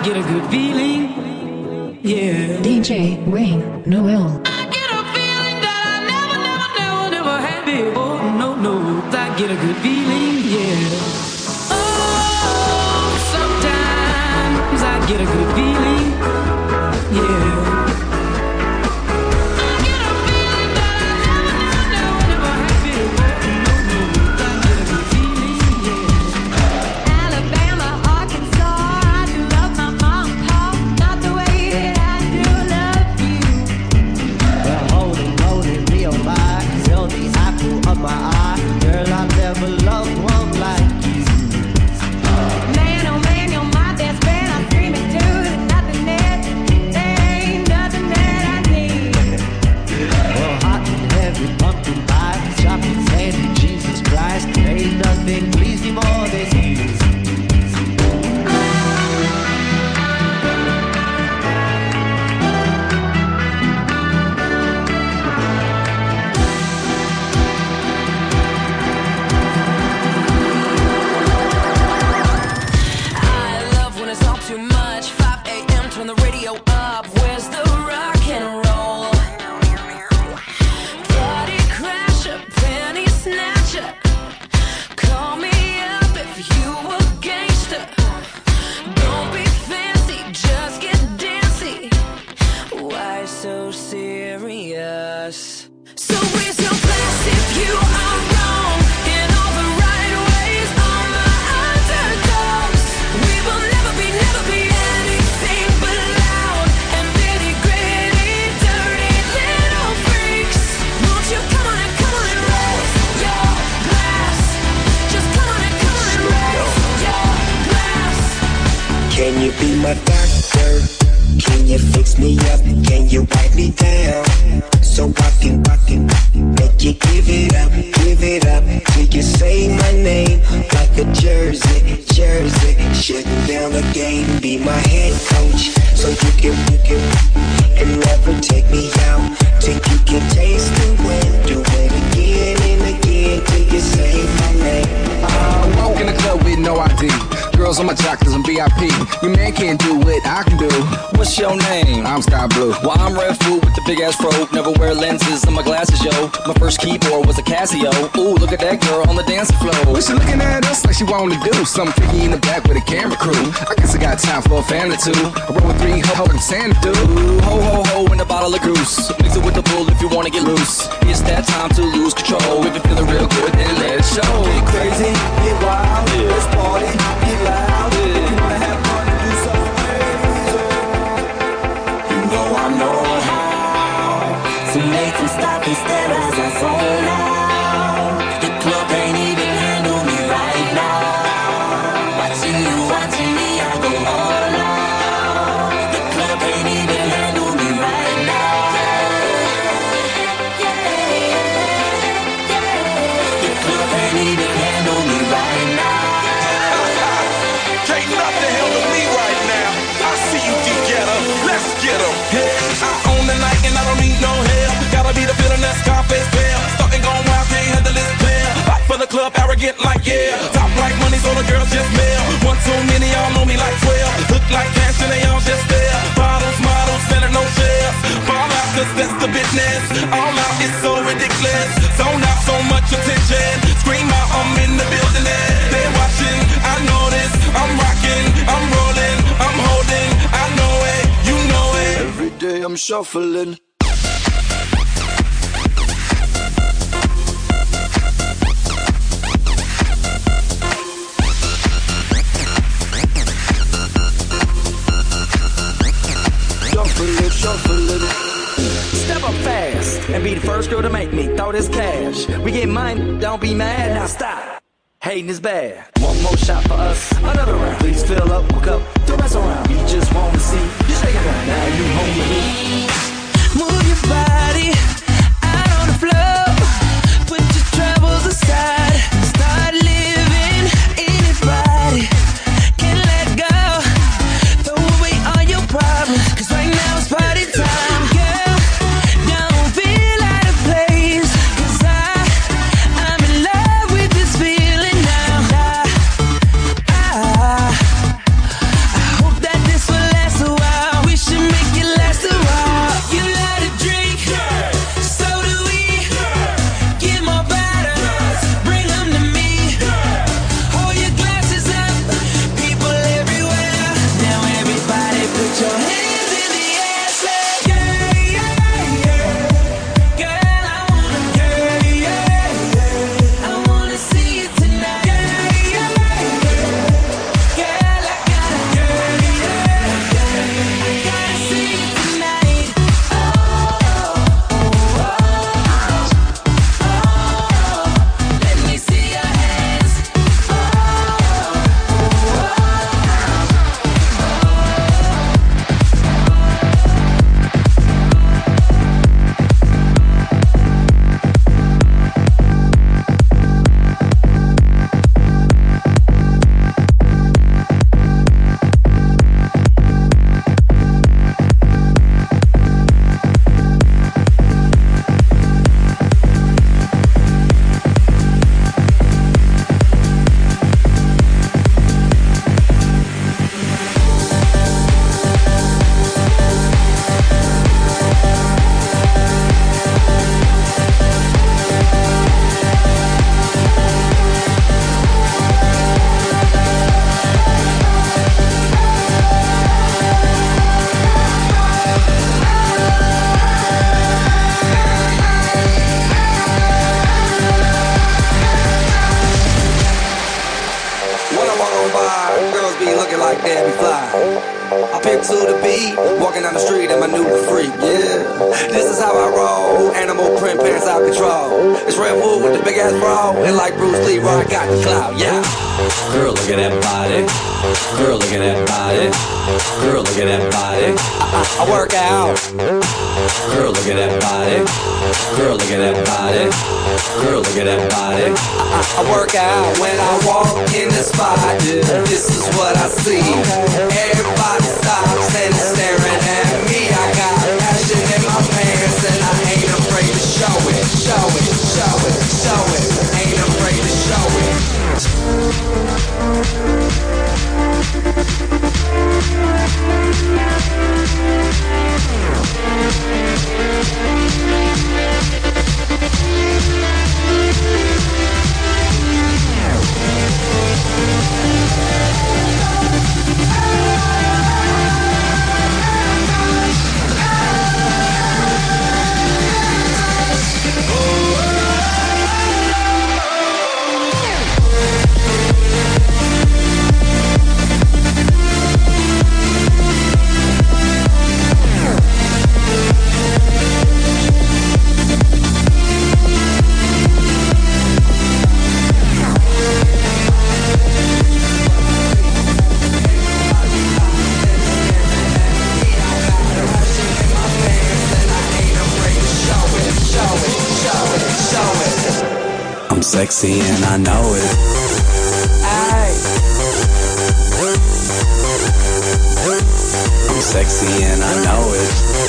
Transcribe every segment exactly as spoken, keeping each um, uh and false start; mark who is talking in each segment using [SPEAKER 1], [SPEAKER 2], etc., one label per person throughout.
[SPEAKER 1] get a good feeling, yeah.
[SPEAKER 2] D J Rain Noel.
[SPEAKER 1] I get a feeling that I never, never, never, never had before. No, no, I get a good feeling, yeah. Oh, sometimes I get a good feeling, yeah.
[SPEAKER 3] Ooh, look at that girl on the dancing floor. Well, she looking at us like she wanna do something freaky in the back with a camera crew. I guess I got time for a fan or two. I roll with three ho ho and sand dude. Ho ho ho in a bottle of goose. Mix it with the bull if you wanna get loose. It's that time to lose control. If you're feeling real good, then let it show.
[SPEAKER 4] Get crazy, get wild, yeah. Let's party, get loud. Yeah. If you wanna have fun and do something crazy, you know I know how to make them stop and stare as I zone out. Scarface pair, starting gone wild, can't handle this pair. Back for the club, arrogant like yeah. Top like money, so the girls just mail. One too many, y'all know me like twelve. Look like cash and they all just there. Bottles, models, better no shares. Fall out, cause that's the business. All out, it's so ridiculous. Zone out, so much attention. Scream out, I'm in the building. They're watching, I know this. I'm rocking, I'm rolling, I'm holding. I know it, you know it. Every day I'm shuffling.
[SPEAKER 5] Step up fast and be the first girl to make me throw this cash. We get money, don't be mad, now stop. Hating is bad. One more shot for us, another round. Please fill up, hook up, don't mess around. We just wanna see you shake it right now. You home with me. Move your body out on the floor. Put your troubles aside. Start living. Anybody can let go. Throw away all your problems. Cause right now it's party time. Girl, don't feel out of place. Cause I, I'm in love with this feeling now. I, I, I hope that this will I walk on by, girls be looking like they be fly. I pick to the beat, walking down the street and my new freak, yeah. This is how I roll, animal print pants out control. It's Red Bull with the big ass bra, and like Bruce Lee, I got the clout, yeah. Girl, look at that body. Girl, look at that body. Girl, look at that body. I, I, I work out. Girl, look at that body. Girl, look at that body. Girl, look at that body. I, I, I work out when I walk in the spot. This is what I see. Everybody stops and is staring at me. I got passion in my pants and I ain't afraid to show it. Show it, show it, show it. Ain't afraid to show it. Sexy and I know it. Aye. I'm sexy and I know it.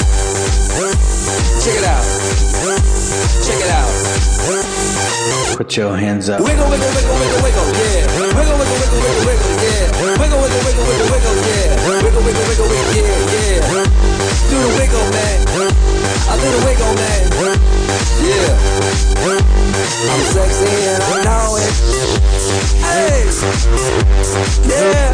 [SPEAKER 5] Check it out. Check it out. Put your hands up. Wiggle, wiggle, wiggle, wiggle, wiggle, yeah. Wiggle, wiggle, wiggle, wiggle, wiggle, yeah. Wiggle, wiggle, wiggle, wiggle, wiggle, yeah. Wiggle, wiggle, wiggle, wiggle, yeah, yeah. Do the wiggle, man. I do the wiggle, man. Yeah. I'm sexy and I know it. Hey, yeah.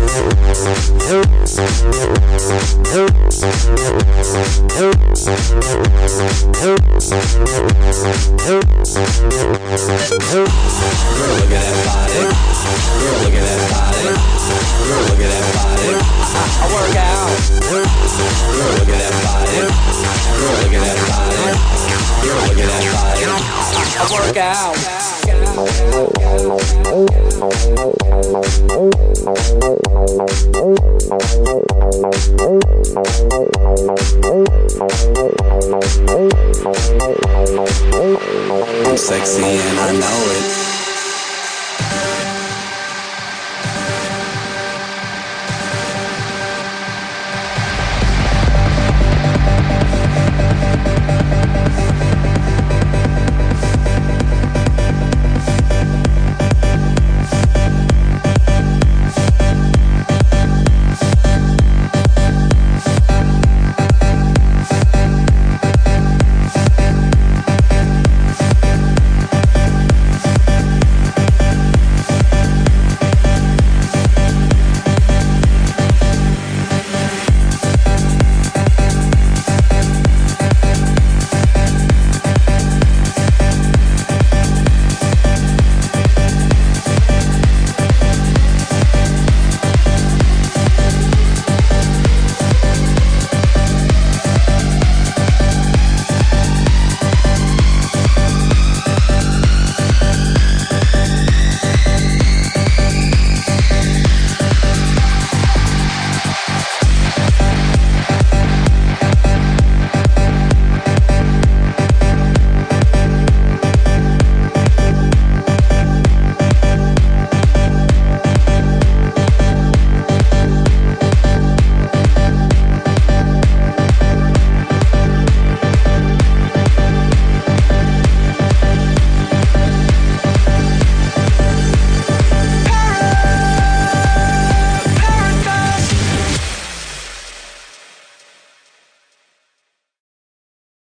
[SPEAKER 5] Girl, look at that body. Girl, look at that body. Girl, look at that body. I, I work out. Girl, look at that body. Girl, look at that body. Girl, look at that body. I work out. I'm sexy and I know it.